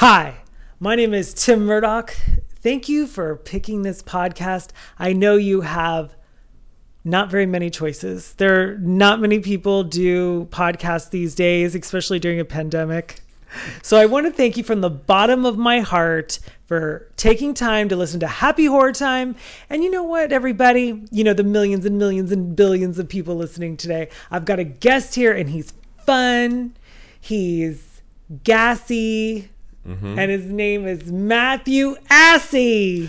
Hi, my name is Tim Murdoch. Thank you for picking this podcast. I know you have not very many choices. There are not many people do podcasts these days, especially during a pandemic. So I want to thank you from the bottom of my heart for taking time to listen to Happy Horror Time. And you know what, everybody? You know, the millions and millions and billions of people listening today. I've got a guest here and he's fun. He's gassy. Mm-hmm. And his name is Matthew Assey.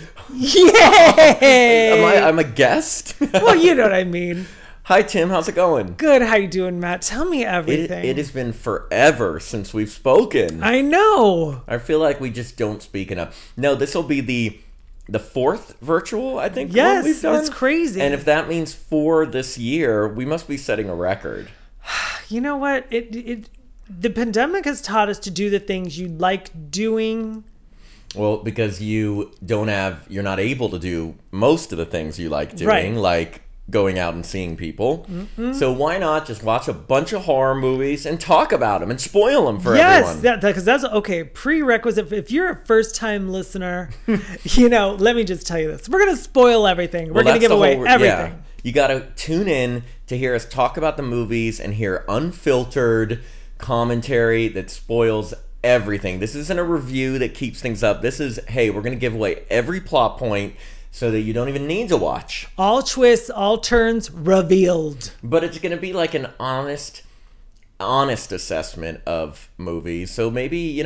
Yay! I'm a guest? Well, you know what I mean. Hi, Tim. How's it going? Good. How you doing, Matt? Tell me everything. It has been forever since we've spoken. I know. I feel like we just don't speak enough. No, this will be the fourth virtual, I think, yes, one we've done. It's crazy. And if that means 4 this year, we must be setting a record. You know what? The pandemic has taught us to do the things you like doing. Well, because you're not able to do most of the things you like doing, right. Like going out and seeing people. Mm-hmm. So why not just watch a bunch of horror movies and talk about them and spoil them for everyone? Yes, because that's okay. Prerequisite. If you're a first-time listener, let me just tell you this: we're gonna spoil everything. We're gonna give away everything. Yeah. You got to tune in to hear us talk about the movies and hear unfiltered commentary that spoils everything. This isn't a review that keeps things up. This is, hey, we're going to give away every plot point so that you don't even need to watch. All twists, all turns revealed. But it's going to be like an honest assessment of movies. So maybe,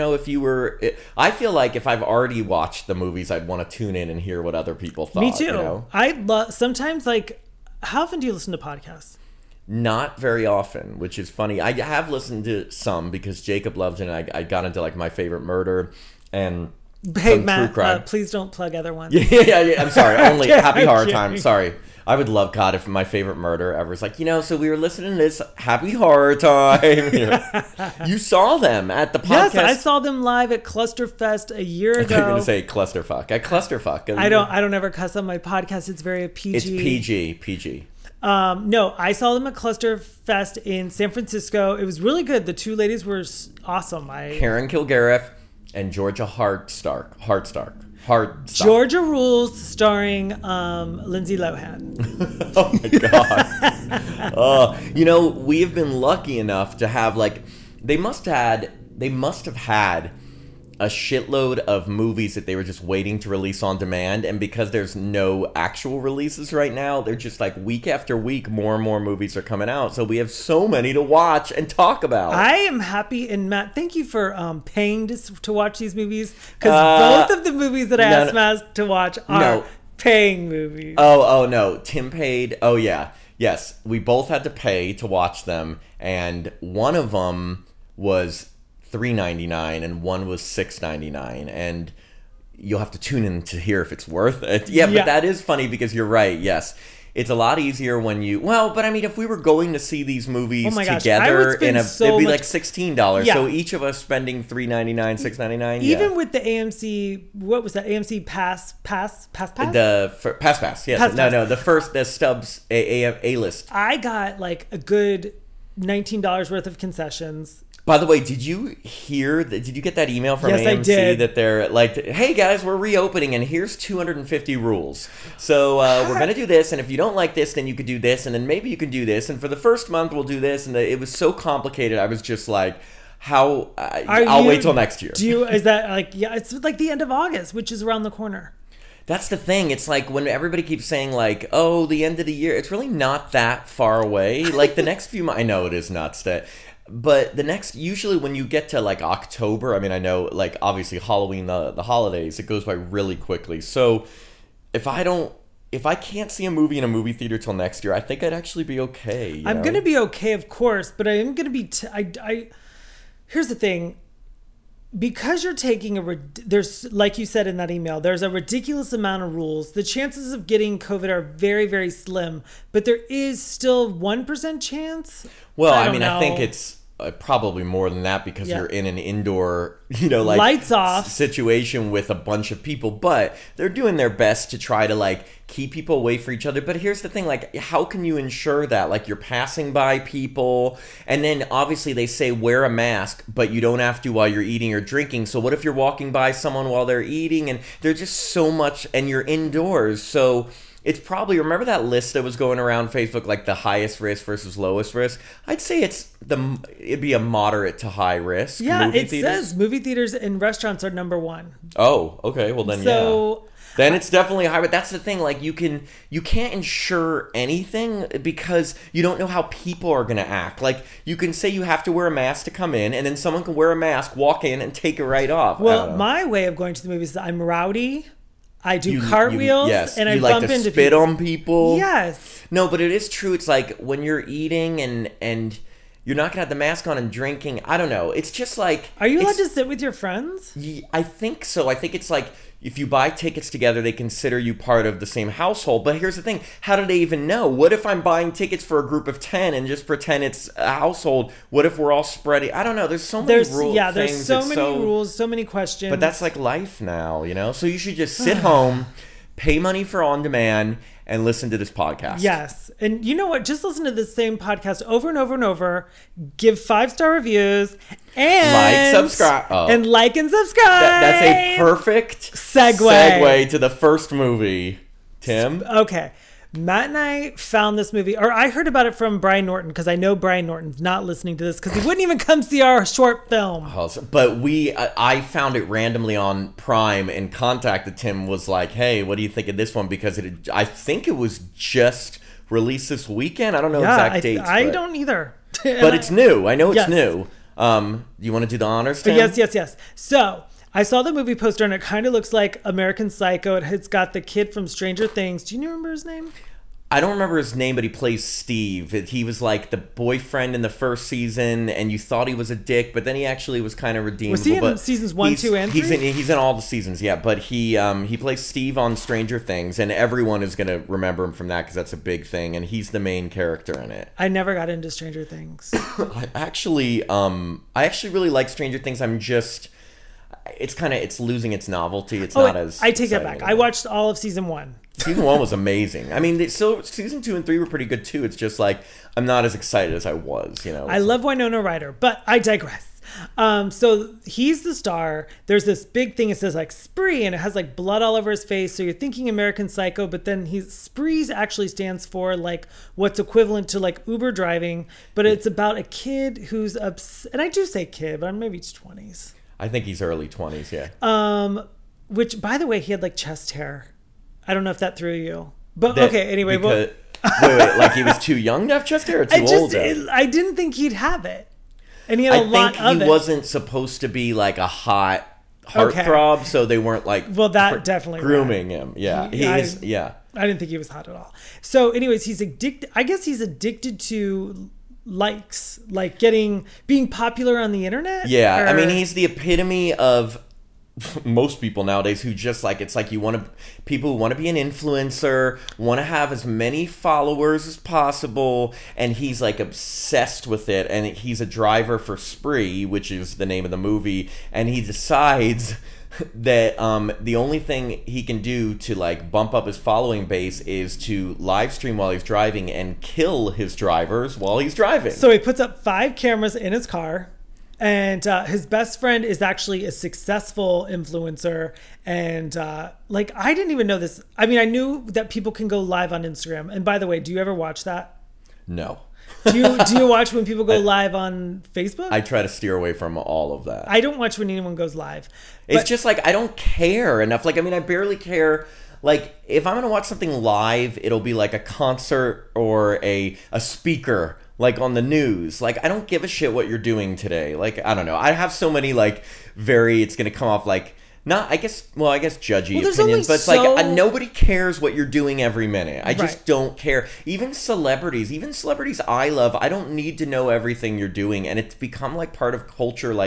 I feel like if I've already watched the movies, I'd want to tune in and hear what other people thought. Me too. I love sometimes, like, how often do you listen to podcasts? Not very often, which is funny. I have listened to some because Jacob loves it, and I got into like My Favorite Murder and hey, Matt, please don't plug other ones. Yeah. I'm sorry. Only Happy Horror Time. Sorry. I would love, God, if My Favorite Murder ever was like, so we were listening to this Happy Horror Time. You saw them at the podcast. Yes, I saw them live at Clusterfest a year ago. I'm going to say clusterfuck. At Clusterfuck. I don't ever cuss on my podcast. It's very PG. It's PG. No, I saw them at Clusterfest in San Francisco. It was really good. The two ladies were awesome. Karen Kilgariff and Georgia Hardstark. Georgia Rules, starring Lindsay Lohan. Oh my God. We have been lucky enough to have they must have had a shitload of movies that they were just waiting to release on demand, and because there's no actual releases right now, they're just like week after week more and more movies are coming out, so we have so many to watch and talk about. I am happy, and Matt, thank you for paying to watch these movies, because both of the movies that I asked Matt to watch are paying movies. Oh no, Tim paid. Oh yeah, yes, we both had to pay to watch them, and one of them was $3.99 and one was $6.99, and you'll have to tune in to hear if it's worth it. Yeah, but that is funny because you're right. Yes, it's a lot easier when if we were going to see these movies together, it'd be like $16. Yeah. So each of us spending $3.99, $6.99. Even with the AMC, what was that? AMC Pass? The Pass. Yes. No. The Stubs A list. I got like a good $19 worth of concessions. By the way, did you get that email from AMC? I did. That they're like, hey guys, we're reopening and here's 250 rules. So we're going to do this, and if you don't like this, then you could do this, and then maybe you can do this, and for the first month we'll do this, and it was so complicated. I was just like, I'll wait till next year. Is that like, it's like the end of August, which is around the corner. That's the thing. It's like when everybody keeps saying like, oh, the end of the year, it's really not that far away. Like the next few months, I know it is nuts that. But usually when you get to like October, I know like obviously Halloween, the holidays, it goes by really quickly. So if I can't see a movie in a movie theater till next year, I think I'd actually be okay. I'm going to be okay, of course, but I am going to be, here's the thing. Because you're taking there's, like you said in that email, there's a ridiculous amount of rules. The chances of getting COVID are very, very slim, but there is still 1% chance. Well, I think it's probably more than that because Yeah. you're in an indoor, like Lights off situation with a bunch of people. But they're doing their best to try to like keep people away from each other. But here's the thing, like, how can you ensure that? Like, you're passing by people, and then obviously they say wear a mask, but you don't have to while you're eating or drinking. So what if you're walking by someone while they're eating, and there's just so much, and you're indoors, so it's probably, remember that list that was going around Facebook, like the highest risk versus lowest risk? I'd say it'd be a moderate to high risk. Yeah, movie it theaters. says movie theaters and restaurants are number one. Oh, okay. Well, then, So, yeah. Then it's definitely high. But that's the thing. Like, you can't insure anything because you don't know how people are going to act. Like, you can say you have to wear a mask to come in, and then someone can wear a mask, walk in, and take it right off. Well, my way of going to the movies is I'm rowdy. I do cartwheels, yes, and I you like bump to into spit people. on people. Yes. No, but it is true. It's like when you're eating and you're not gonna have the mask on and drinking. I don't know. It's just like, Are you allowed it's- to sit with your friends? I think so. I think it's like if you buy tickets together, they consider you part of the same household. But here's the thing. How do they even know? What if I'm buying tickets for a group of 10 and just pretend it's a household? What if we're all spreading? I don't know. There's so many rules. Yeah, there's so many rules, so many questions. But that's like life now, So you should just sit home, pay money for on demand, and listen to this podcast. Yes. And you know what? Just listen to the same podcast over and over and over. Give 5-star reviews and subscribe. Oh. And like and subscribe. That's a perfect segue to the first movie. Tim? Okay. Matt and I found this movie, or I heard about it from Brian Norton, because I know Brian Norton's not listening to this because he wouldn't even come see our short film. But I found it randomly on Prime and contacted Tim, was like, hey, what do you think of this one? Because I think it was just released this weekend. I don't know exact dates. I don't either. But it's new. I know it's Yes. new. Do you want to do the honors, Tim? Yes. So I saw the movie poster and it kind of looks like American Psycho. It's got the kid from Stranger Things. Do you remember his name? I don't remember his name, but he plays Steve. He was like the boyfriend in the first season, and you thought he was a dick, but then he actually was kind of redeemable. Was he in seasons 1, 2, and 3? He's in all the seasons, yeah. But he plays Steve on Stranger Things, and everyone is going to remember him from that because that's a big thing, and he's the main character in it. I never got into Stranger Things. I actually really like Stranger Things. It's losing its novelty. It's not as. I take that back. anymore. I watched all of season 1. Season 1 was amazing. I mean, season 2 and 3 were pretty good too. It's just like I'm not as excited as I was. I love Winona Ryder, but I digress. So he's the star. There's this big thing. It says like Spree, and it has like blood all over his face. So you're thinking American Psycho, but then Spree's actually stands for like what's equivalent to like Uber driving, but it's about a kid who's and I do say kid, but maybe it's 20s. I think he's early 20s. Yeah. Which, by the way, he had like chest hair. I don't know if that threw you, but okay. Anyway, wait, like he was too young to have chest hair or too old? I didn't think he'd have it, and he had a lot of it. I think he wasn't supposed to be like a hot heartthrob, so they weren't like that definitely grooming him. Yeah, Yeah, I didn't think he was hot at all. So, anyways, he's addicted. I guess he's addicted to likes, like being popular on the internet. Yeah, I mean, he's the epitome of most people nowadays who just like, it's like people who want to be an influencer, want to have as many followers as possible, and he's like obsessed with it, and he's a driver for Spree, which is the name of the movie, and he decides that the only thing he can do to like bump up his following base is to live stream while he's driving and kill his drivers while he's driving. So he puts up 5 cameras in his car. And his best friend is actually a successful influencer. And like, I didn't even know this. I mean, I knew that people can go live on Instagram. And by the way, do you ever watch that? No. Do you watch when people go live on Facebook? I try to steer away from all of that. I don't watch when anyone goes live. It's just like, I don't care enough. Like, I mean, I barely care. Like, if I'm going to watch something live, it'll be like a concert or a speaker, like on the news. Like, I don't give a shit what you're doing today. Like, I don't know. I have so many like it's going to come off like, not, I guess judgy opinions, but it's like nobody cares what you're doing every minute. I just don't care. Even celebrities I love, I don't need to know everything you're doing. And it's become like part of culture. Like,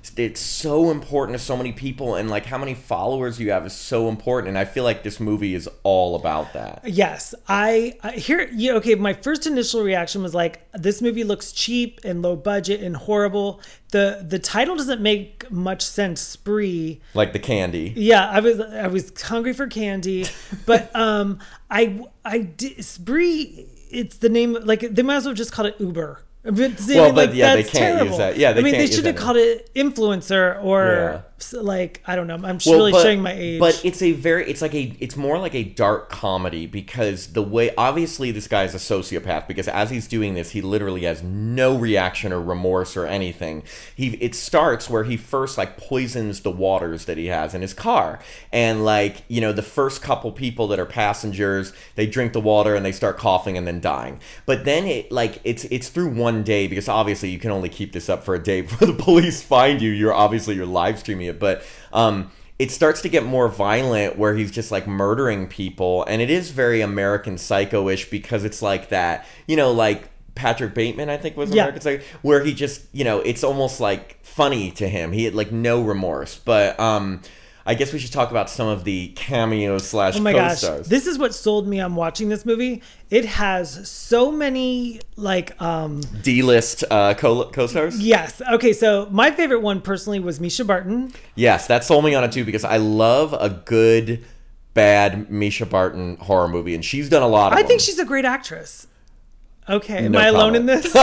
it's so important to so many people, and like how many followers you have is so important. And I feel like this movie is all about that. Yes, I here. Yeah, okay. My first initial reaction was like, this movie looks cheap and low budget and horrible. The title doesn't make much sense. Spree, like the candy. Yeah, I was hungry for candy, but I did Spree. It's the name. Like they might as well just call it Uber. But yeah, they can't terrible. use that. Yeah, they should have called it influencer or like, I don't know. I'm really showing my age. But it's more like a dark comedy, because the way, obviously this guy is a sociopath, because as he's doing this, he literally has no reaction or remorse or anything. It starts where he first like poisons the waters that he has in his car, and like, you know, the first couple people that are passengers, they drink the water and they start coughing and then dying. But then it's through one day, because obviously you can only keep this up for a day before the police find you. You're live streaming it, but it starts to get more violent, where he's just like murdering people, and it is very American Psycho-ish, because it's like that, you know, like Patrick Bateman, I think, was American Psycho, where he just, you know, it's almost like funny to him. He had like no remorse. But I guess we should talk about some of the cameos / co-stars. Oh my gosh, this is what sold me on watching this movie. It has so many like D-list co-stars. Yes. Okay, so my favorite one personally was Mischa Barton. Yes, that sold me on it too, because I love a good bad Mischa Barton horror movie, and she's done a lot of them. I think she's a great actress. Okay, am I alone in this? Okay.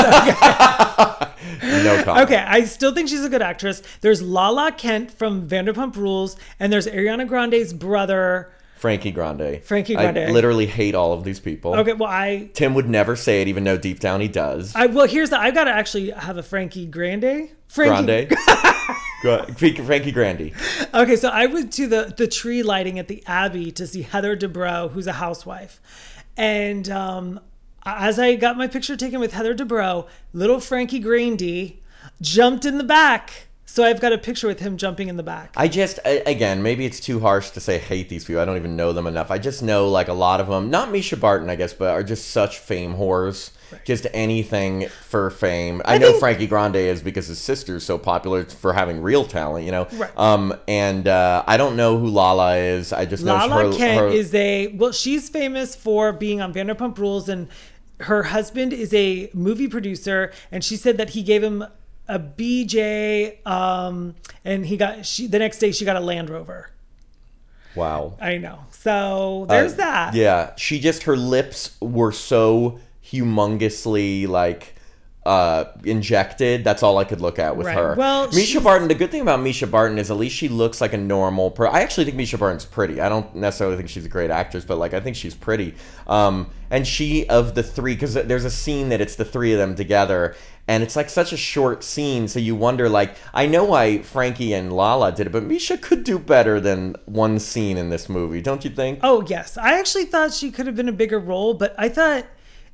No comment. Okay, I still think she's a good actress. There's Lala Kent from Vanderpump Rules, and there's Ariana Grande's brother, Frankie Grande. I literally hate all of these people. Okay, well, Tim would never say it, even though deep down he does. I've got to actually have a Frankie Grande. Frankie Grande. Okay, so I went to the tree lighting at the Abbey to see Heather Dubrow, who's a housewife, and as I got my picture taken with Heather Dubrow, little Frankie Grande jumped in the back. So I've got a picture with him jumping in the back. I just, again, maybe it's too harsh to say hate these people. I don't even know them enough. I just know like a lot of them, not Mischa Barton, I guess, but are just such fame whores. Right. Just anything for fame. I know Frankie Grande is because his sister's so popular for having real talent, you know. Right. And I don't know who Lala is. I just know Lala Kent is she's famous for being on Vanderpump Rules, and her husband is a movie producer, and she said that he gave him a BJ, and the next day she got a Land Rover. Wow. I know. So there's that. Yeah. Her lips were so humongously like injected. That's all I could look at with her. Well, Mischa Barton, the good thing about Mischa Barton is at least she looks like a normal I actually think Mischa Barton's pretty. I don't necessarily think she's a great actress, but like I think she's pretty. And she, of the three, because there's a scene that it's the three of them together, and it's like such a short scene, so you wonder, like, I know why Frankie and Lala did it, but Mischa could do better than one scene in this movie, don't you think? Oh, yes. I actually thought she could have been a bigger role, but I thought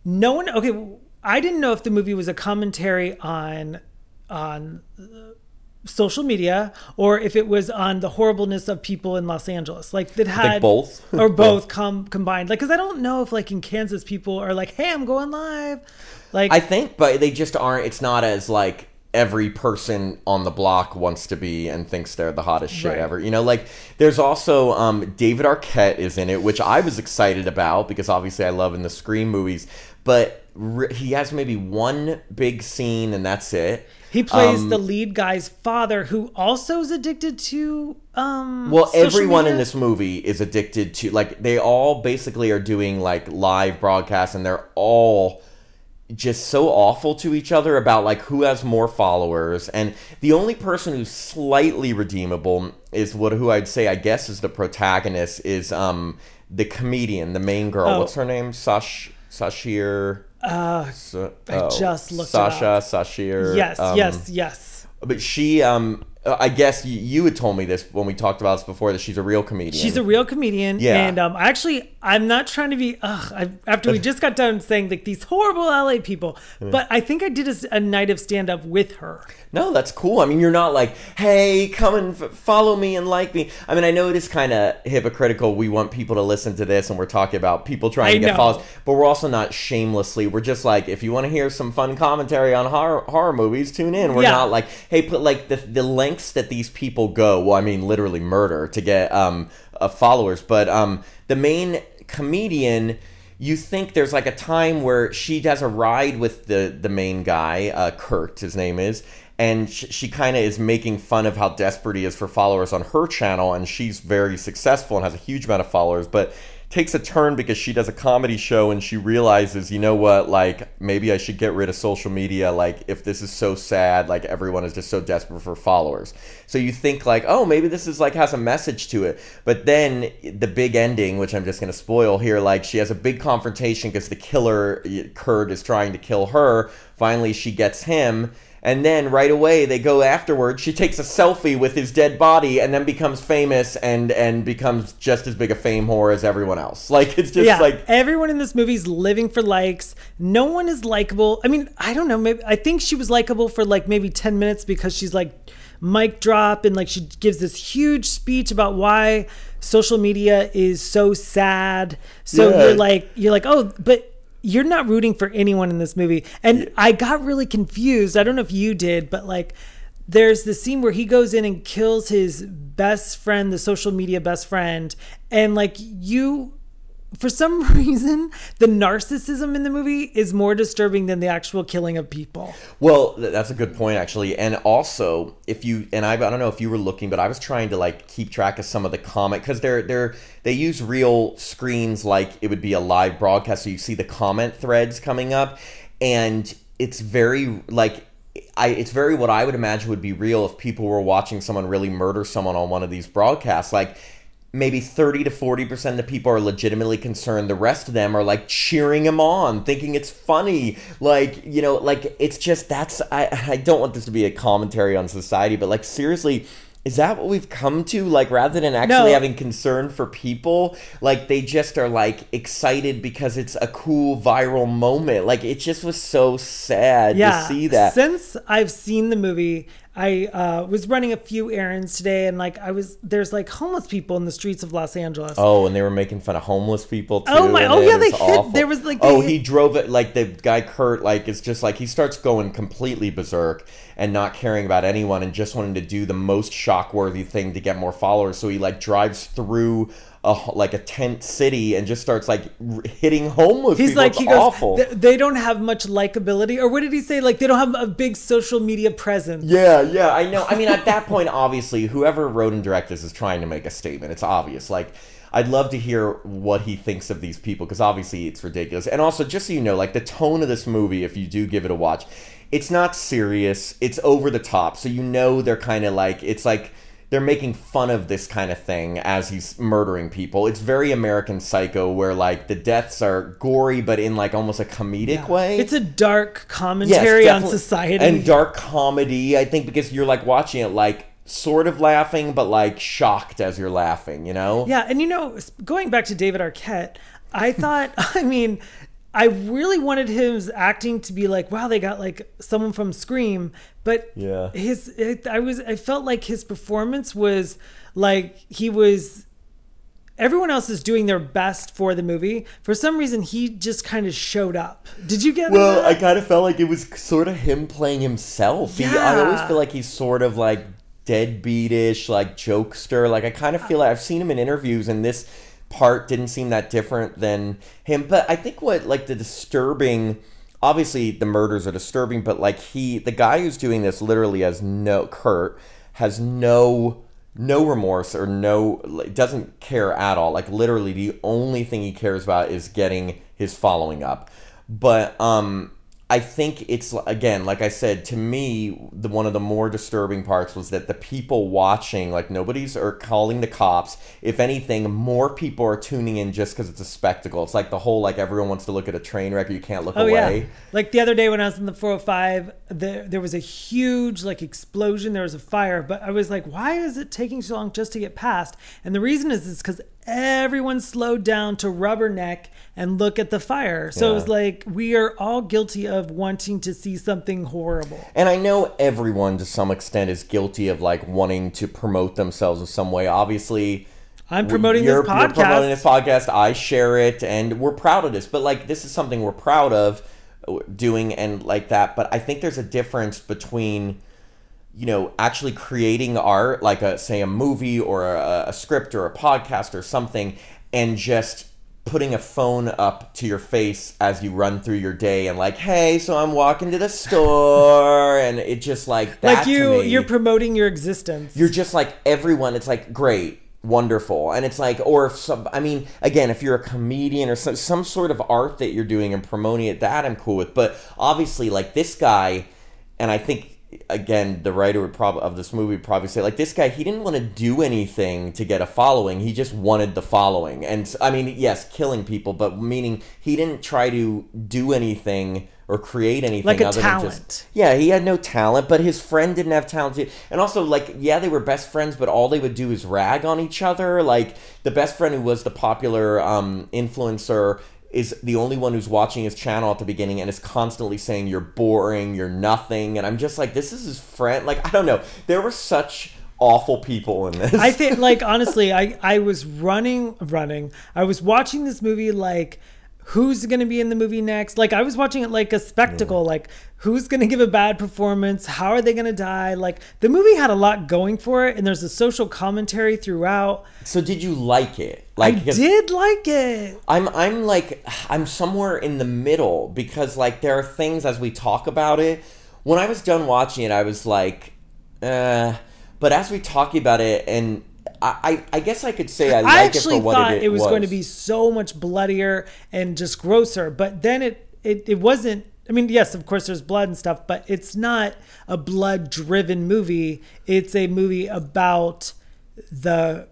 I didn't know if the movie was a commentary on social media or if it was on the horribleness of people in Los Angeles. Like that had I think both or both combined. Like, because I don't know if like in Kansas people are like, hey, I'm going live. Like, I think, but they just aren't. It's not as like every person on the block wants to be and thinks they're the hottest shit ever. You know, like there's also David Arquette is in it, which I was excited about because obviously I love in the Scream movies, but he has maybe one big scene and that's it. He plays the lead guy's father, who also is addicted to everyone in this movie is addicted to, like, they all basically are doing like live broadcasts, and they're all just so awful to each other about like who has more followers. And the only person who's slightly redeemable is who I'd say I guess is the protagonist is the comedian, the main girl. What's her name? Sashir. I just looked Sasha it up. Sashir. Yes. But she, I guess you had told me this when we talked about this before, that she's a real comedian. She's a real comedian. Yeah. And I'm not trying to be, after we just got done saying like these horrible LA people, but I think I did a night of stand-up with her. No, that's cool. I mean, you're not like, hey, come and follow me and like me. I mean, I know it is kind of hypocritical. We want people to listen to this, and we're talking about people trying to get followers, but we're also not shamelessly. We're just like, if you want to hear some fun commentary on horror movies, tune in. We're not like, hey, put like the length lengths that these people go. Well, I mean, literally murder to get followers. But the main comedian, you think there's like a time where she does a ride with the main guy, Kurt, his name is, and she kind of is making fun of how desperate he is for followers on her channel, and she's very successful and has a huge amount of followers, but takes a turn because she does a comedy show and she realizes, you know what, like, maybe I should get rid of social media, like, if this is so sad, like, everyone is just so desperate for followers. So you think, like, oh, maybe this is, like, has a message to it. But then the big ending, which I'm just going to spoil here, like, she has a big confrontation because the killer, Kurt, is trying to kill her. Finally, she gets him. And then right away they go afterwards. She takes a selfie with his dead body and then becomes famous and becomes just as big a fame whore as everyone else. Like, it's just like everyone in this movie is living for likes. No one is likable. I mean, I don't know. Maybe I think she was likable for like maybe 10 minutes because she's like mic drop and like she gives this huge speech about why social media is so sad. So you're like, oh, but you're not rooting for anyone in this movie. And I got really confused. I don't know if you did, but like there's the scene where he goes in and kills his best friend, the social media best friend. And like for some reason, the narcissism in the movie is more disturbing than the actual killing of people. Well, that's a good point, actually. And also, I don't know if you were looking, but I was trying to like keep track of some of the comment, because they use real screens like it would be a live broadcast, so you see the comment threads coming up, and it's very like it's very what I would imagine would be real if people were watching someone really murder someone on one of these broadcasts. Like, maybe 30 to 40% of the people are legitimately concerned. The rest of them are like cheering him on, thinking it's funny. Like, you know, like it's just, I don't want this to be a commentary on society, but like seriously, is that what we've come to? Like, rather than actually having concern for people, like they just are like excited because it's a cool viral moment. Like, it just was so sad to see that. Since I've seen the movie, I was running a few errands today, and like there's like homeless people in the streets of Los Angeles. Oh, and they were making fun of homeless people too. Oh my! Oh yeah, they hit. Awful. There was like he drove it like the guy Kurt. Like, it's just like he starts going completely berserk and not caring about anyone and just wanting to do the most shock-worthy thing to get more followers. So he like drives through a tent city and just starts like hitting homeless people. It's awful. They don't have much likability, or what did he say? Like, they don't have a big social media presence. Yeah, I know. I mean, at that point, obviously, whoever wrote and directed this is trying to make a statement. It's obvious. Like, I'd love to hear what he thinks of these people, because obviously it's ridiculous. And also, just so you know, like the tone of this movie, if you do give it a watch, it's not serious. It's over the top. So you know they're kind of like, it's like they're making fun of this kind of thing as he's murdering people. It's very American Psycho, where like the deaths are gory, but in like almost a comedic way. It's a dark commentary on society. And dark comedy, I think, because you're like watching it like sort of laughing, but like shocked as you're laughing, you know? Yeah, and you know, going back to David Arquette, I thought, I mean, I really wanted his acting to be like, wow, they got like someone from Scream, but I felt like his performance was like everyone else is doing their best for the movie. For some reason, he just kind of showed up. Did you get that? Well, I kind of felt like it was sort of him playing himself. Yeah. I always feel like he's sort of like deadbeatish, like jokester. Like, I kind of feel like I've seen him in interviews, and this part didn't seem that different than him. But I think what like the disturbing, obviously the murders are disturbing, but like the guy who's doing this literally Kurt has no remorse or doesn't care at all. Like, literally the only thing he cares about is getting his following up. But I think it's, again, like I said, to me, one of the more disturbing parts was that the people watching, like, nobody's calling the cops. If anything, more people are tuning in just because it's a spectacle. It's like the whole, like, everyone wants to look at a train wreck, you can't look away. Yeah. Like the other day when I was in the 405, there was a huge, like, explosion. There was a fire. But I was like, why is it taking so long just to get past? And the reason is because everyone slowed down to rubberneck and look at the fire. So it was like, we are all guilty of wanting to see something horrible. And I know everyone to some extent is guilty of like wanting to promote themselves in some way. Obviously, I'm promoting this podcast. You're promoting this podcast. I share it, and we're proud of this. But like, this is something we're proud of doing and like that. But I think there's a difference between, actually creating art, like say a movie or a script or a podcast or something, and just putting a phone up to your face as you run through your day and like, hey, so I'm walking to the store, and it just like that. Like you're promoting your existence. You're just like everyone. It's like great, wonderful, and it's like, or if some, I mean, again, if you're a comedian or some sort of art that you're doing and promoting it, that I'm cool with. But obviously, like this guy, and I think, again, the writer of this movie would probably say, like, this guy, he didn't want to do anything to get a following. He just wanted the following. And I mean, yes, killing people, but meaning he didn't try to do anything or create anything like a other talent. than just, yeah, he had no talent, but his friend didn't have talent. And also, like, yeah, they were best friends, but all they would do is rag on each other. Like, the best friend, who was the popular influencer, is the only one who's watching his channel at the beginning and is constantly saying, you're boring, you're nothing. And I'm just like, this is his friend. Like, I don't know. There were such awful people in this. I think, like, honestly, I was running. I was watching this movie like, who's going to be in the movie next? Like, I was watching it like a spectacle. Yeah. Like, who's going to give a bad performance? How are they going to die? Like, the movie had a lot going for it, and there's a social commentary throughout. So did you like it? Like, I did like it. I'm somewhere in the middle, because like there are things as we talk about it. When I was done watching it, I was like, but as we talk about it, and I guess I could say I like it for what it was. I actually thought it was going to be so much bloodier and just grosser, but then it wasn't. I mean, yes, of course there's blood and stuff, but it's not a blood-driven movie. It's a movie about the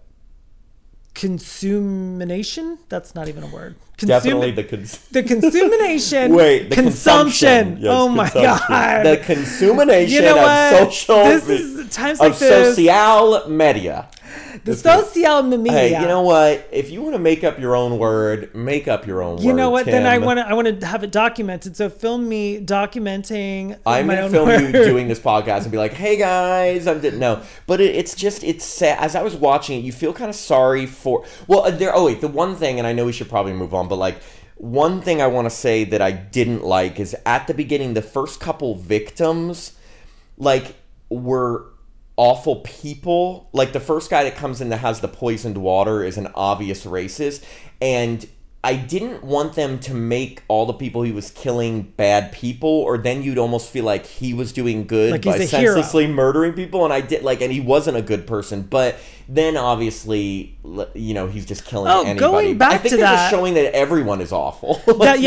consummation. That's not even a word. Definitely the consummation. Wait, the consumption. Yes, oh my god. The consummation of social. This is times like this. Social media. The social media. Hey, you know what? If you want to make up your own word, make up your own word. You know what? Tim. Then I want to have it documented. So film me documenting. I'm going to film word. You doing this podcast and be like, "Hey guys, no." But it's sad. As I was watching it, you feel kind of sorry for. Well, the one thing, and I know we should probably move on, but like one thing I want to say that I didn't like is at the beginning, the first couple victims, like, were awful people. Like, the first guy that comes in that has the poisoned water is an obvious racist, and I didn't want them to make all the people he was killing bad people, or then you'd almost feel like he was doing good, like, by senselessly murdering people, and and he wasn't a good person. But then obviously, he's just killing anybody. Going back I think to they're that, just showing that everyone is awful.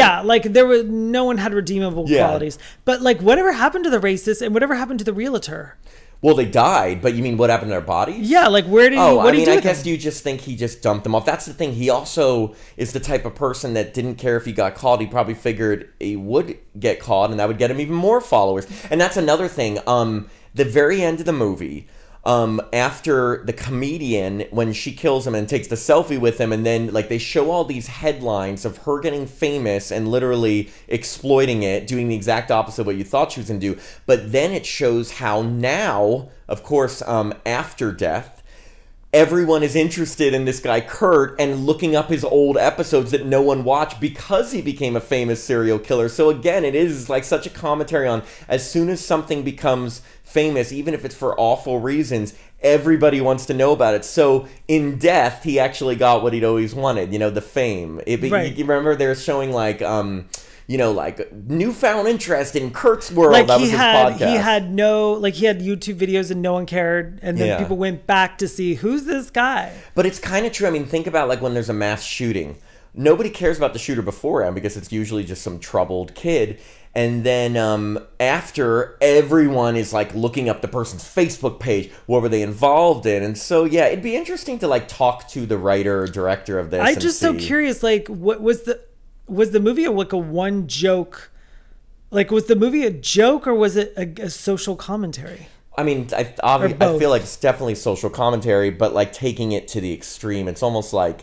No one had redeemable qualities. But like, whatever happened to the racist, and whatever happened to the realtor? Well, they died, but you mean what happened to their bodies? Yeah, like where did he? What did he do? I guess you just think he just dumped them off. That's the thing. He also is the type of person that didn't care if he got caught. He probably figured he would get caught, and that would get him even more followers. And that's another thing. The very end of the movie, after the comedian, when she kills him and takes the selfie with him, and then like they show all these headlines of her getting famous and literally exploiting it, doing the exact opposite of what you thought she was going to do. But then it shows how now, of course, after death, everyone is interested in this guy Kurt and looking up his old episodes that no one watched because he became a famous serial killer. So again, it is like such a commentary on, as soon as something becomes famous, even if it's for awful reasons, everybody wants to know about it. So in death, he actually got what he'd always wanted, the fame. Right. You remember they were showing like newfound interest in Kurt's world. Like, that was his podcast. He had YouTube videos and no one cared, and then people went back to see, who's this guy? But it's kind of true. I mean, think about like when there's a mass shooting. Nobody cares about the shooter beforehand because it's usually just some troubled kid. And then after, everyone is like looking up the person's Facebook page. What were they involved in? And so, yeah, it'd be interesting to like talk to the writer or director of this. I'm just so curious. Like, what was the movie like a one joke? Like, was the movie a joke, or was it a social commentary? I mean, I feel like it's definitely social commentary, but like taking it to the extreme. It's almost like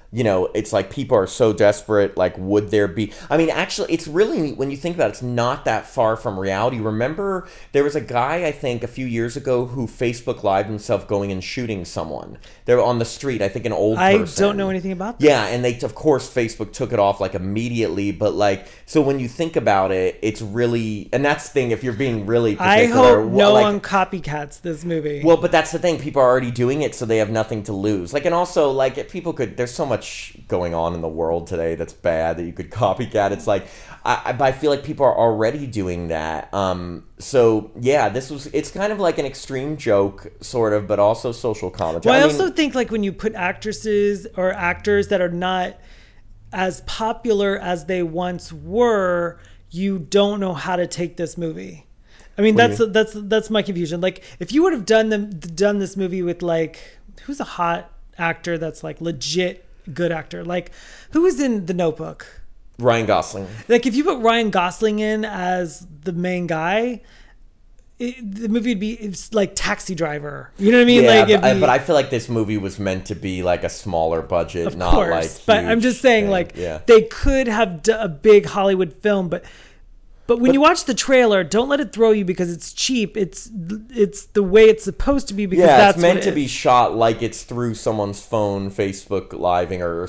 you know, it's like people are so desperate. Like, would there be? I mean, actually, it's really, when you think about it, it's not that far from reality. Remember, there was a guy, I think, a few years ago who Facebook Lived himself going and shooting someone. They were on the street, I think an old person. I don't know anything about that. Yeah, and they, of course, Facebook took it off like immediately. But like, so when you think about it, it's really, and that's the thing, if you're being really I particular. hope no like, one copycats this movie. well, but that's the thing. People are already doing it, so they have nothing to lose. Like, and also, like, if people could, there's so much going on in the world today that's bad that you could copycat. It's like, but I feel like people are already doing that. So yeah, it's kind of like an extreme joke, sort of, but also social commentary. Well, I also think like when you put actresses or actors that are not as popular as they once were, you don't know how to take this movie. I mean, that's my confusion. Like, if you would have done this movie with like, who's a hot actor that's like legit good actor, like who was in The Notebook? Ryan Gosling. Like, if you put Ryan Gosling in as the main guy, the movie would be, it's like Taxi Driver. You know what I mean? Yeah, like, but I feel like this movie was meant to be like a smaller budget, of not course, like huge but I'm just saying, thing. like, Yeah. they could have a big Hollywood film, but when you watch the trailer, don't let it throw you because it's cheap. It's the way it's supposed to be, because that's it's meant what to it be is. shot like it's through someone's phone, Facebook living, or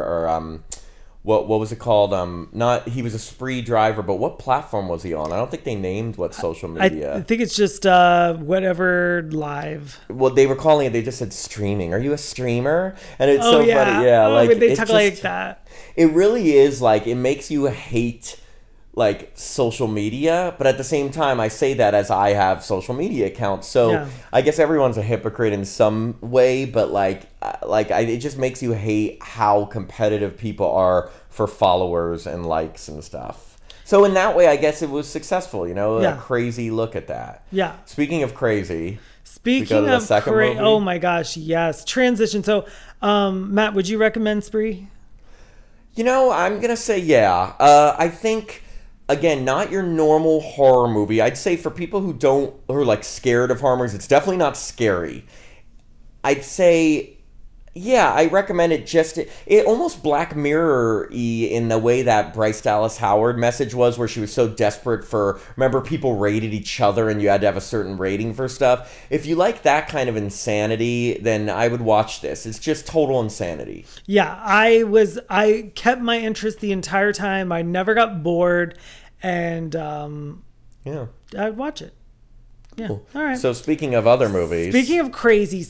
what was it called? Not, he was a spree driver, but what platform was he on? I don't think they named what social media. I think it's just whatever live. Well, they were calling it. They just said streaming. Are you a streamer? And it's Oh so yeah, funny. Yeah, like but they it talk just, like that. It really is like, it makes you hate like social media, but at the same time, I say that as I have social media accounts, so Yeah. I guess everyone's a hypocrite in some way, but it just makes you hate how competitive people are for followers and likes and stuff. So in that way, I guess it was successful, you know, Yeah. a crazy look at that. Yeah. Speaking of crazy, Speaking the of second movie? oh my gosh, yes, transition. So, Matt, would you recommend Spree? you know, I'm going to say yeah. I think, again, not your normal horror movie. I'd say for people who are like scared of horror movies, it's definitely not scary. I'd say, yeah, I recommend it. It almost Black Mirror-y in the way that Bryce Dallas Howard message was, where she was so desperate remember, people rated each other and you had to have a certain rating for stuff. If you like that kind of insanity, then I would watch this. It's just total insanity. Yeah, I kept my interest the entire time. I never got bored, and Yeah. I'd watch it. Yeah. Cool. All right. So speaking of other movies, Speaking of crazy,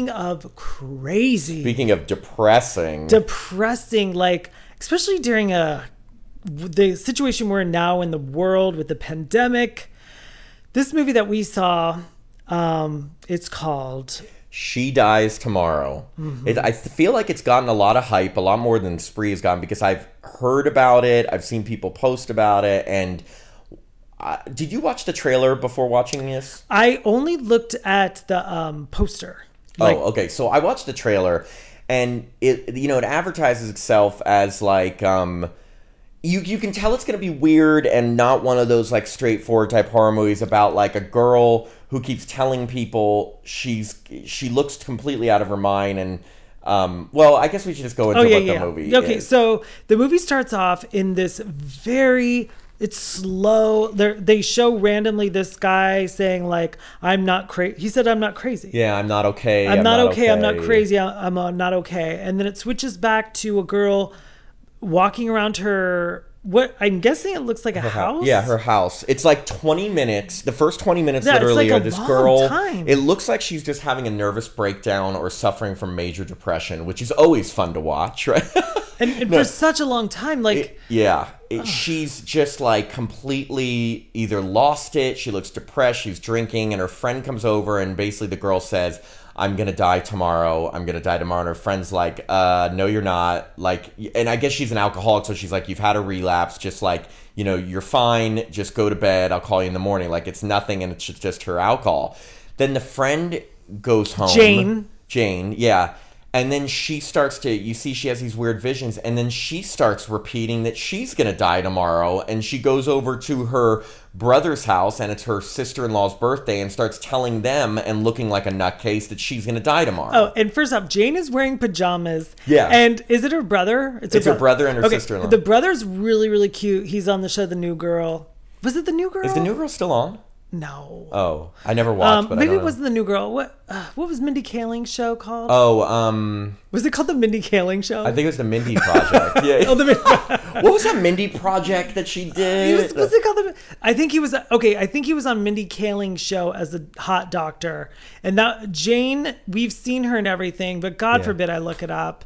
speaking of depressing, like, especially during the situation we're in now in the world with the pandemic, this movie that we saw, it's called She Dies Tomorrow. Mm-hmm. I feel like it's gotten a lot of hype, a lot more than Spree has gotten, because I've heard about it, I've seen people post about it, and did you watch the trailer before watching this? I only looked at the poster. Okay. So I watched the trailer, and it advertises itself as like you can tell it's going to be weird and not one of those like straightforward type horror movies about like a girl who keeps telling people she looks completely out of her mind. And well, I guess we should just go into the movie Okay, is. so the movie starts off in this it's slow. They show randomly this guy saying like, I'm not crazy. He said, I'm not crazy. Yeah, I'm not okay. I'm not okay. I'm not crazy. I'm not okay. And then it switches back to a girl walking around what I'm guessing it looks like a house. Yeah, her house. It's like 20 minutes. The first 20 minutes Yeah, literally it's like are a this long girl. time. It looks like she's just having a nervous breakdown or suffering from major depression, which is always fun to watch, right? And for such a long time, like... She's just like completely either lost it, she looks depressed, she's drinking, and her friend comes over and basically the girl says, I'm gonna die tomorrow. And her friend's like, no, you're not. Like, and I guess she's an alcoholic, so she's like, you've had a relapse, just like, you're fine, just go to bed, I'll call you in the morning. Like, it's nothing, and it's just her alcohol. Then the friend goes home. Jane, yeah. And then she starts to, you see she has these weird visions, and then she starts repeating that she's going to die tomorrow, and she goes over to her brother's house, and it's her sister-in-law's birthday, and starts telling them and looking like a nutcase that she's going to die tomorrow. Oh, and first off, Jane is wearing pajamas. Yeah. And is it her brother? It's her brother and her sister-in-law. The brother's really, really cute. He's on the show The New Girl. Was it The New Girl? Is The New Girl still on? No. Oh, I never watched, but maybe I it wasn't The New Girl. What was Mindy Kaling's show called? Oh, was it called The Mindy Kaling Show? I think it was The Mindy Project. Yeah. What was that Mindy Project that she did? Was it called I think he was on Mindy Kaling's show as a hot doctor. And that Jane, we've seen her in everything, but God forbid I look it up.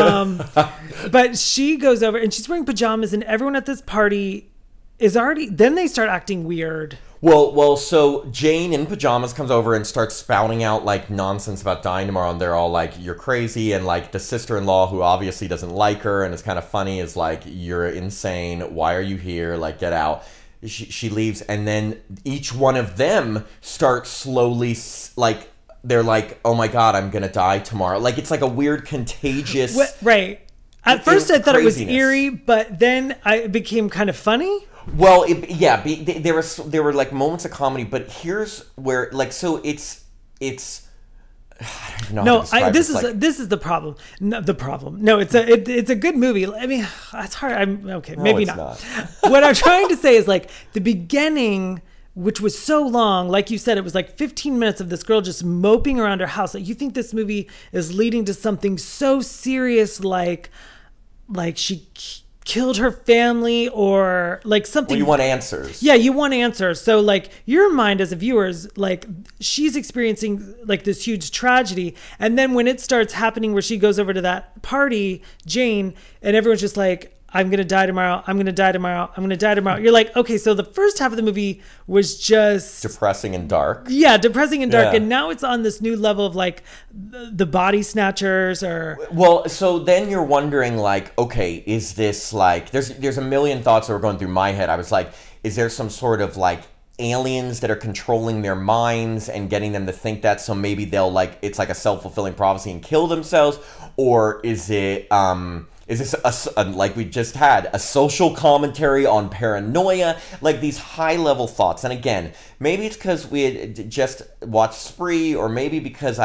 But she goes over and she's wearing pajamas, and everyone at this party is already. Then they start acting weird. Well, so Jane in pajamas comes over and starts spouting out like nonsense about dying tomorrow, and they're all like, "You're crazy," and like the sister-in-law, who obviously doesn't like her and is kind of funny, is like, "You're insane. Why are you here? Like, get out." She leaves, and then each one of them starts slowly like they're like, "Oh my God, I'm gonna die tomorrow." Like it's like a weird contagious. Right. At first, I thought it was eerie, but then it became kind of funny. Well, there were like moments of comedy, but here's where like so it's. I don't even know how to describe this is the problem. No, the problem. No, it's a good movie. I mean, it's hard. Maybe not. What I'm trying to say is like the beginning, which was so long, like you said, it was like 15 minutes of this girl just moping around her house. Like you think this movie is leading to something so serious, like she killed her family or like something. Well, you want answers. Yeah, you want answers. So like your mind as a viewer is like she's experiencing like this huge tragedy, and then when it starts happening where she goes over to that party, Jane, and everyone's just like, I'm gonna die tomorrow, I'm gonna die tomorrow, I'm gonna die tomorrow. You're like, okay, so the first half of the movie was just depressing and dark. Yeah, depressing and dark, and now it's on this new level of like the body snatchers or. Well, so then you're wondering like, okay, is this like there's a million thoughts that were going through my head. I was like, is there some sort of like aliens that are controlling their minds and getting them to think that, so maybe they'll like it's like a self-fulfilling prophecy and kill themselves, or is it is this like we just had a social commentary on paranoia, like these high-level thoughts? And again, maybe it's because we had just watched Spree, or maybe because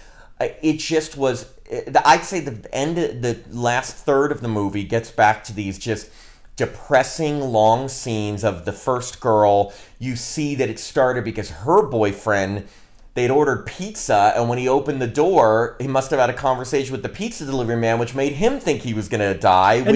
it just was. I'd say the last third of the movie gets back to these just depressing long scenes of the first girl. You see that it started because her boyfriend. They'd ordered pizza, and when he opened the door, he must have had a conversation with the pizza delivery man, which made him think he was going to die. And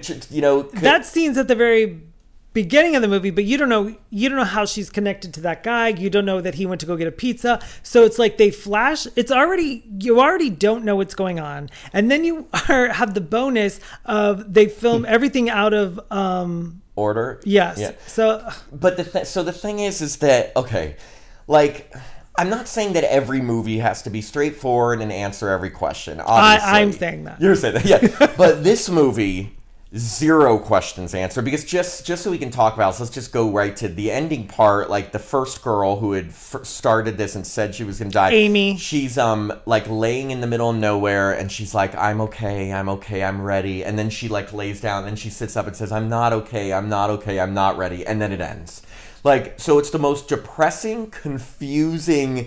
that scene's at the very beginning of the movie, but you don't know how she's connected to that guy. You don't know that he went to go get a pizza. So it's like they flash. You already don't know what's going on, and then you have the bonus of they film everything out of order. Yes. Yeah. So, but the thing is that okay, like. I'm not saying that every movie has to be straightforward and answer every question. Obviously, I'm saying that. You're saying that, yeah. But this movie, 0 questions answered. Because just so we can talk about this, let's just go right to the ending part. Like the first girl who had started this and said she was going to die. Amy. She's like laying in the middle of nowhere, and she's like, I'm okay, I'm ready. And then she like lays down, and she sits up and says, I'm not okay, I'm not ready. And then it ends. Like, so it's the most depressing, confusing,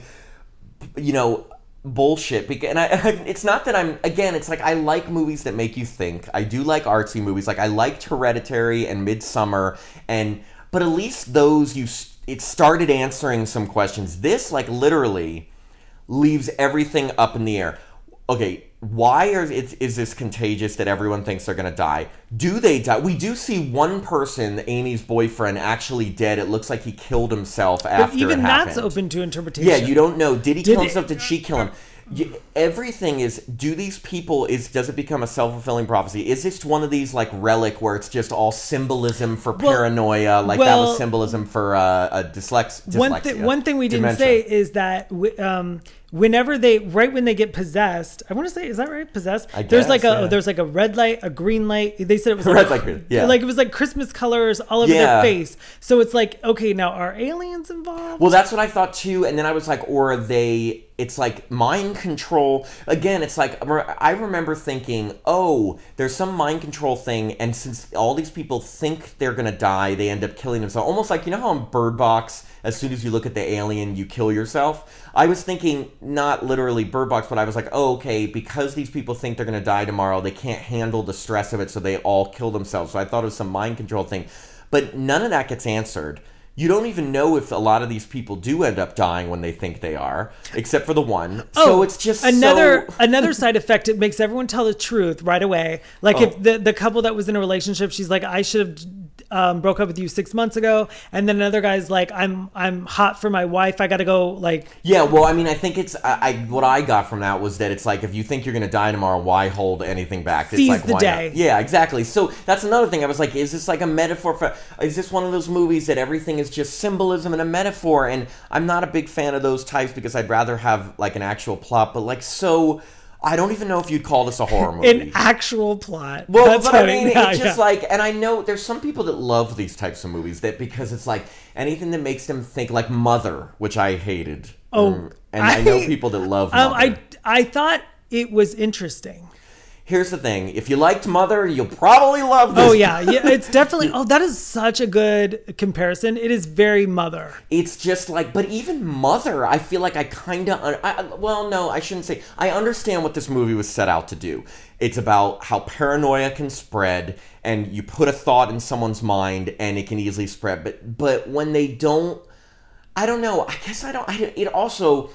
bullshit. And it's not that it's like I like movies that make you think. I do like artsy movies. Like, I liked Hereditary and Midsommar, but at least those, it started answering some questions. This, like, literally leaves everything up in the air. Okay, why is this contagious that everyone thinks they're going to die? Do they die? We do see one person, Amy's boyfriend, actually dead. It looks like he killed himself after it happened. Even that's open to interpretation. Yeah, you don't know. Did he kill himself? Did she kill him? Everything is, does it become a self-fulfilling prophecy? Is this one of these like relic where it's just all symbolism for paranoia, that was symbolism for dyslexia? One thing we didn't say is that whenever when they get possessed, I want to say, is that right? Possessed. There's like a red light, a green light. They said it was like red light, green. Yeah. Like it was like Christmas colors all over their face. So it's like, okay, now are aliens involved? Well, that's what I thought too. And then I was like, or are they? It's like mind control. Again, it's like, I remember thinking, oh, there's some mind control thing. And since all these people think they're going to die, they end up killing themselves. Almost like, you know how in Bird Box, as soon as you look at the alien, you kill yourself? I was thinking, not literally Bird Box, but I was like, oh, okay, because these people think they're going to die tomorrow, they can't handle the stress of it, so they all kill themselves. So I thought it was some mind control thing. But none of that gets answered. You don't even know if a lot of these people do end up dying when they think they are, except for the one. So it's just another side effect. It makes everyone tell the truth right away. Like if the couple that was in a relationship, she's like, I should have broke up with you 6 months ago, and then another guy's like, I'm hot for my wife. I got to go. Like, yeah. Well, I mean, I think it's what I got from that was that it's like, if you think you're going to die tomorrow, why hold anything back? It's seize like, the why day. Not? Yeah, exactly. So that's another thing. I was like, is this like a metaphor for? Is this one of those movies that everything is just symbolism and a metaphor? And I'm not a big fan of those types because I'd rather have like an actual plot. But like, so I don't even know if you'd call this a horror movie. An actual plot. Well, that's but funny. I mean, it's just like, and I know there's some people that love these types of movies that because it's like anything that makes them think, like Mother, which I hated. And I know people that love Mother. I thought it was interesting. Here's the thing. If you liked Mother, you'll probably love this. Oh, yeah. It's definitely... Oh, that is such a good comparison. It is very Mother. It's just like... But even Mother, I feel like I kind of... Well, no, I shouldn't say... I understand what this movie was set out to do. It's about how paranoia can spread, and you put a thought in someone's mind, and it can easily spread. But when they don't... I don't know. I guess I don't... It also...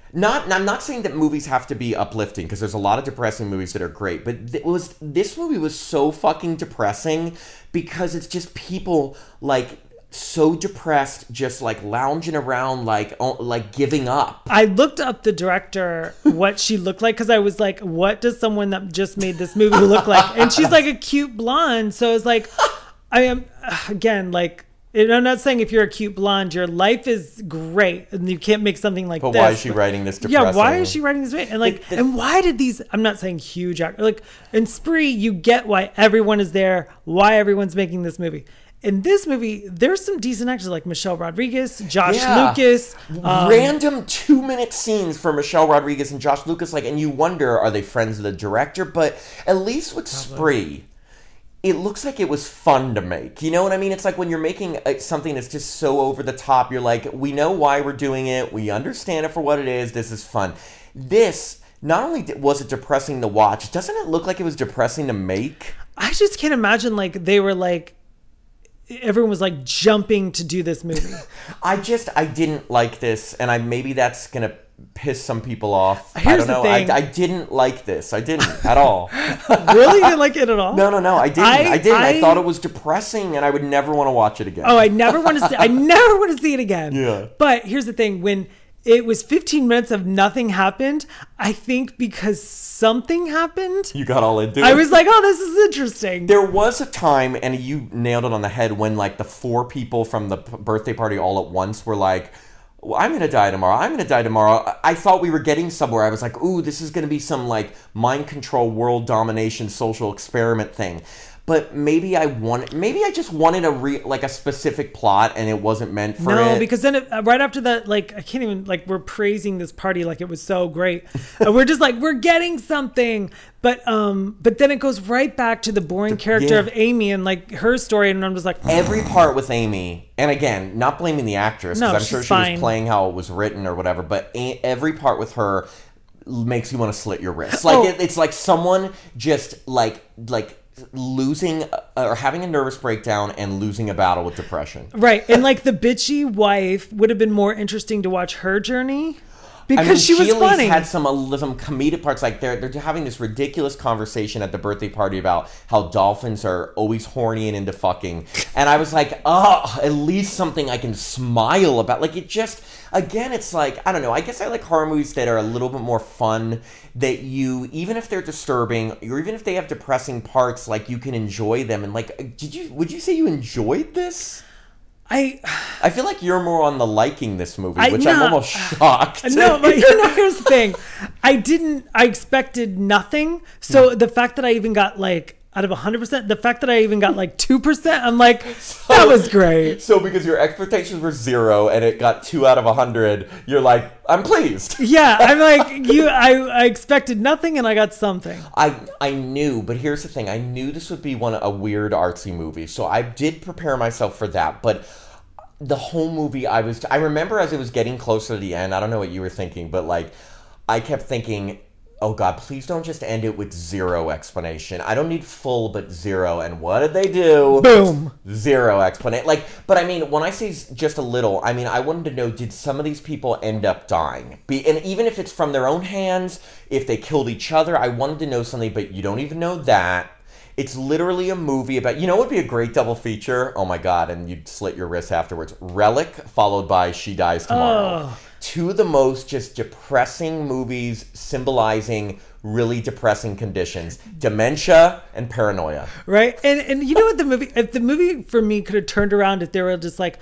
I'm not saying that movies have to be uplifting, because there's a lot of depressing movies that are great, but this movie was so fucking depressing because it's just people like so depressed, just like lounging around, like giving up. I looked up the director, what she looked like, because I was like, what does someone that just made this movie look like? And she's like a cute blonde, so it's like, I am again like. And I'm not saying if you're a cute blonde, your life is great, and you can't make something like this. But why is she writing this depressing? Yeah, why is she writing this? And like, and why did these? I'm not saying huge actors. Like in Spree, you get why everyone is there, why everyone's making this movie. In this movie, there's some decent actors like Michelle Rodriguez, Josh Lucas. Random 2-minute scenes for Michelle Rodriguez and Josh Lucas, like, and you wonder, are they friends of the director? But at least with Spree, it looks like it was fun to make. You know what I mean? It's like when you're making something that's just so over the top, you're like, we know why we're doing it. We understand it for what it is. This is fun. This, not only was it depressing to watch, doesn't it look like it was depressing to make? I just can't imagine, like, they were like, everyone was like jumping to do this movie. I didn't like this, and maybe that's going to piss some people off. Here's I don't know. The thing. I didn't like this. I didn't at all. Really? You didn't like it at all? No. I didn't. I didn't. I thought it was depressing, and I would never want to watch it again. Oh, I never want to see it again. Yeah. But here's the thing. When it was 15 minutes of nothing happened, I think because something happened, you got all into it. I was like, oh, this is interesting. There was a time, and you nailed it on the head, when like the 4 people from the birthday party all at once were like, well, I'm going to die tomorrow. I'm going to die tomorrow. I thought we were getting somewhere. I was like, ooh, this is going to be some like mind control, world domination, social experiment thing. But maybe I just wanted a specific plot, and it wasn't meant for it. No, because then right after that, like, I can't even, like, we're praising this party like it was so great. We're just like, we're getting something. But then it goes right back to the boring character of Amy and like her story, and I'm just like, every part with Amy, and again, not blaming the actress, because I'm sure she was playing how it was written or whatever, but every part with her makes you want to slit your wrists. Like it's like someone just like losing or having a nervous breakdown and losing a battle with depression. Right. And like the bitchy wife would have been more interesting to watch her journey. Because she was funny. Had some comedic parts. Like they're having this ridiculous conversation at the birthday party about how dolphins are always horny and into fucking. And I was like, oh, at least something I can smile about. Like it just, again, it's like, I don't know. I guess I like horror movies that are a little bit more fun. That you, even if they're disturbing, or even if they have depressing parts, like you can enjoy them. And like, would you say you enjoyed this? I feel like you're more on the liking this movie, which I'm almost shocked. No, but here's the thing. I expected nothing. So the fact that I even got like, out of 100%, the fact that I even got like 2%, I'm like, that was great. So because your expectations were 0 and it got 2 out of 100, you're like, I'm pleased. Yeah, I'm like, I expected nothing and I got something. I knew, but here's the thing. I knew this would be a weird artsy movie. So I did prepare myself for that. But the whole movie, I remember as it was getting closer to the end, I don't know what you were thinking, but like, I kept thinking, oh God, please don't just end it with 0 explanation. I don't need full, but 0. And what did they do? Boom. 0 explanation. Like, but I mean, when I say just a little, I mean, I wanted to know, did some of these people end up dying? And even if it's from their own hands, if they killed each other, I wanted to know something, but you don't even know that. It's literally a movie about, what would be a great double feature? Oh my God, and you'd slit your wrists afterwards. Relic, followed by She Dies Tomorrow. Oh. 2 of the most just depressing movies symbolizing really depressing conditions. Dementia and paranoia. Right? And you know what if the movie for me could have turned around if they were just like,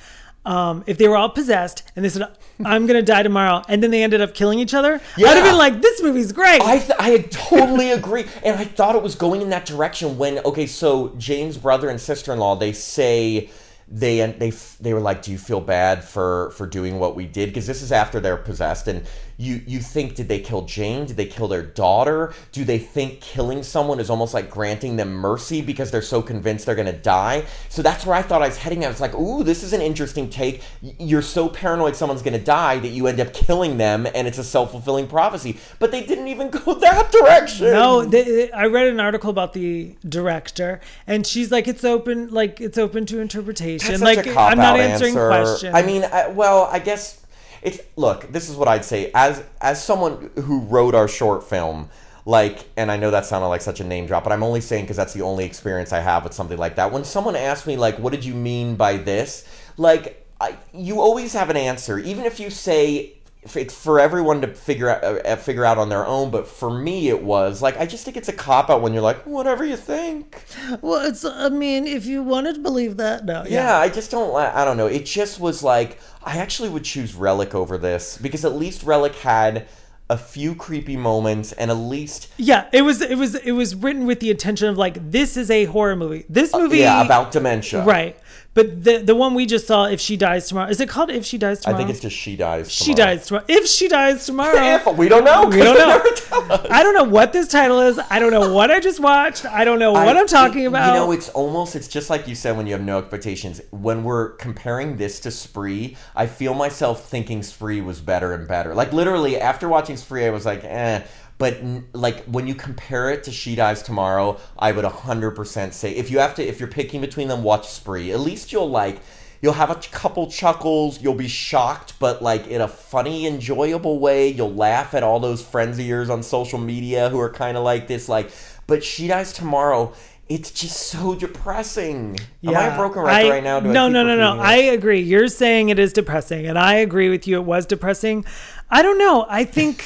if they were all possessed and they said, I'm going to die tomorrow, and then they ended up killing each other, yeah. I'd have been like, this movie's great. I totally agree. And I thought it was going in that direction when, so Jane's brother and sister-in-law, they say... They were like, do you feel bad for doing what we did? Because this is after they're possessed. And you think, did they kill Jane? Did they kill their daughter? Do they think killing someone is almost like granting them mercy because they're so convinced they're going to die? So that's where I thought I was heading at. It's like, ooh, this is an interesting take. You're so paranoid someone's going to die that you end up killing them, and it's a self-fulfilling prophecy. But they didn't even go that direction. No, I read an article about the director, and she's like, it's open to interpretation. That's like, I'm not answering questions. I mean, I guess look, this is what I'd say as someone who wrote our short film, like, and I know that sounded like such a name drop, but I'm only saying because that's the only experience I have with something like that. When someone asks me, like, what did you mean by this? Like, you always have an answer, even if you say it's for everyone to figure out on their own. But for me, it was like, I just think it's a cop out when you're like, whatever you think. Well, I mean, if you wanted to believe that, no. Yeah, I just don't. I don't know. It just was like, I actually would choose Relic over this because at least Relic had a few creepy moments, and at least it was written with the intention of like, this is a horror movie. This movie, about dementia, right? But the one we just saw, If She Dies Tomorrow, is it called If She Dies Tomorrow? I think it's just She Dies Tomorrow. She Dies Tomorrow. If She Dies Tomorrow. We don't know. We don't know. I don't know what this title is. I don't know what I just watched. I don't know what I'm talking about. It's just like you said when you have no expectations. When we're comparing this to Spree, I feel myself thinking Spree was better and better. Like, literally, after watching Spree, I was like, eh. But like, when you compare it to She Dies Tomorrow, I would 100% say if you're picking between them, watch Spree. At least you'll have a couple chuckles. You'll be shocked, but like in a funny, enjoyable way. You'll laugh at all those friends of yours on social media who are kind of like this. Like, but She Dies Tomorrow, it's just so depressing. Yeah. Am I a broken record right now? No. I agree. You're saying it is depressing, and I agree with you. It was depressing. I don't know. I think,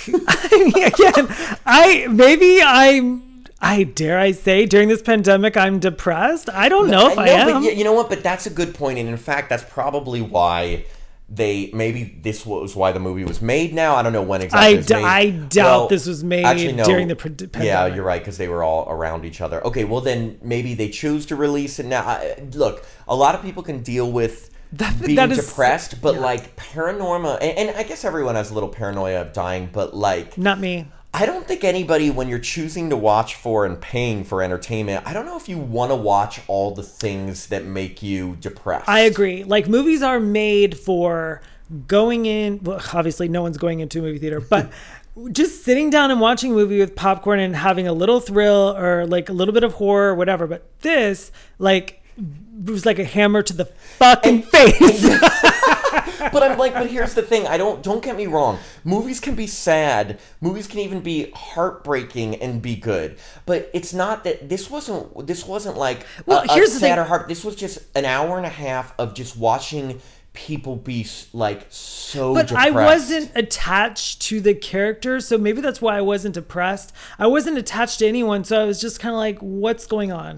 I dare I say during this pandemic, I'm depressed. I don't know if I am. But you know what? But that's a good point. And in fact, that's probably why this was why the movie was made now. I don't know when exactly it was made. I doubt this was made during the pandemic. Yeah, you're right, because they were all around each other. Okay, well then maybe they choose to release it now. Look, a lot of people can deal with being depressed, but like paranormal, and I guess everyone has a little paranoia of dying, but like... Not me. I don't think anybody, when you're choosing to watch for and paying for entertainment, I don't know if you want to watch all the things that make you depressed. I agree. Like, movies are made for going in... Well, obviously, no one's going into a movie theater, but... just sitting down and watching a movie with popcorn and having a little thrill or like a little bit of horror or whatever. But this, like... It was like a hammer to the fucking face. But I'm like, but here's the thing. Don't get me wrong. Movies can be sad. Movies can even be heartbreaking and be good. But it's not that this wasn't like here's sad or heart. This was just an hour and a half of just watching people be like so depressed. I wasn't attached to the characters, so maybe that's why I wasn't depressed. I wasn't attached to anyone, so I was just kind of like, what's going on?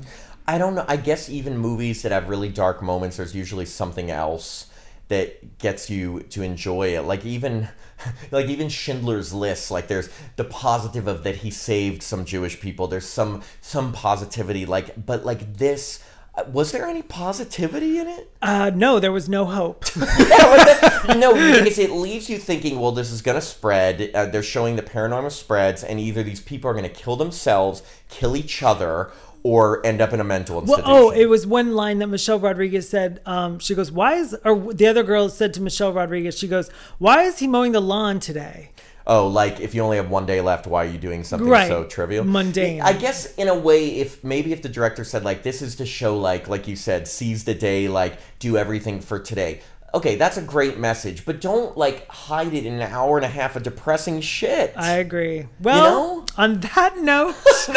I don't know. I guess even movies that have really dark moments, there's usually something else that gets you to enjoy it. Like even Schindler's List, like there's the positive of that he saved some Jewish people. There's some positivity, like, but like this, was there any positivity in it? No, there was no hope. No, because it leaves you thinking, well, this is going to spread. They're showing the paranormal spreads, and either these people are going to kill themselves, kill each other, or end up in a mental institution. Well, it was one line that Michelle Rodriguez said. She goes, or the other girl said to Michelle Rodriguez, she goes, why is he mowing the lawn today? Oh, like if you only have one day left, why are you doing something so trivial? Mundane. I guess in a way, if the director said like, this is to show like you said, seize the day, like do everything for today. Okay, that's a great message, but don't like hide it in an hour and a half of depressing shit. I agree. Well, on that note,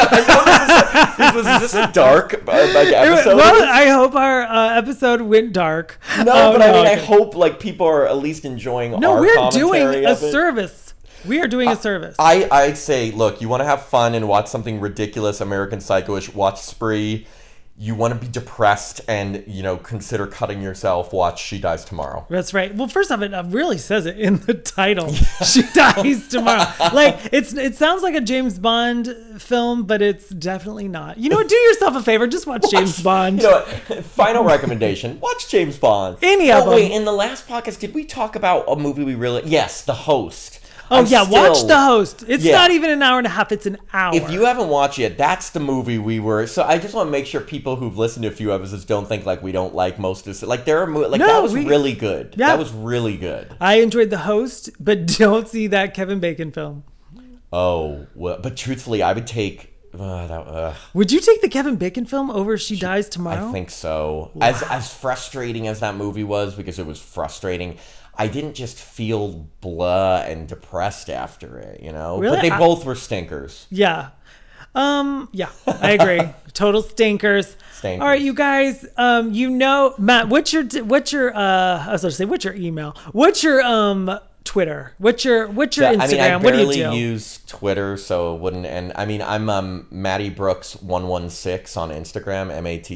is this a dark episode? Well, I hope our episode went dark. I hope like people are at least enjoying our commentary. No, we're doing a service. We are doing a service. I'd say, look, you want to have fun and watch something ridiculous, American Psycho-ish, watch Spree. You want to be depressed and, consider cutting yourself, watch She Dies Tomorrow. That's right. Well, first off, it really says it in the title. She Dies Tomorrow. Like, it sounds like a James Bond film, but it's definitely not. You know what? Do yourself a favor. Just watch James Bond. You know what? Final recommendation. Watch James Bond. Any of them. Wait, in the last podcast, did we talk about a movie we really... Yes, The Host. Watch The Host. It's not even an hour and a half. It's an hour. If you haven't watched it, that's the movie we were... So I just want to make sure people who've listened to a few episodes don't think like we don't like most of this. Like there are... that was really good. Yeah. That was really good. I enjoyed The Host, but don't see that Kevin Bacon film. Oh, well, but truthfully, I would take... Would you take the Kevin Bacon film over She Dies Tomorrow? I think so. Wow. As frustrating as that movie was, because it was frustrating... I didn't just feel blah and depressed after it, Really? But they both were stinkers. Yeah. Yeah, I agree. Total stinkers. All right, you guys, Matt, what's your I was going to say, what's your email? What's your Twitter? What's your Instagram? I barely use Twitter, so it wouldn't. And I'm Matty Brooks 116 on Instagram,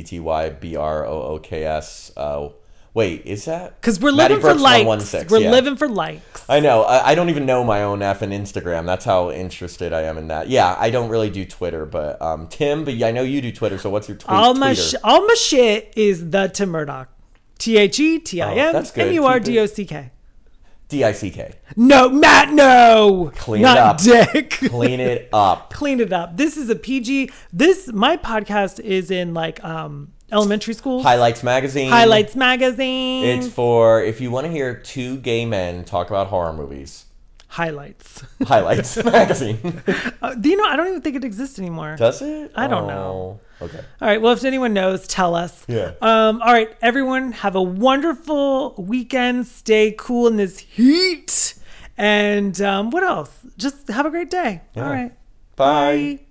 MattyBrooks. Wait, is that? Because we're living for likes. We're living for likes. I know. I don't even know my own effing Instagram. That's how interested I am in that. Yeah, I don't really do Twitter, but Tim, but I know you do Twitter, so what's your Twitter? All my shit is the Tim Murdoch. TheTimMurdock. DICK. No, Matt, no. Clean it up. Dick. Clean it up. Clean it up. This is a PG. My podcast is in elementary school. Highlights Magazine. It's for if you want to hear two gay men talk about horror movies. Highlights Magazine. I don't even think it exists anymore. Does it? I don't know. Okay. All right. Well, if anyone knows, tell us. Yeah. All right, everyone, have a wonderful weekend. Stay cool in this heat. And what else? Just have a great day. Yeah. All right. Bye.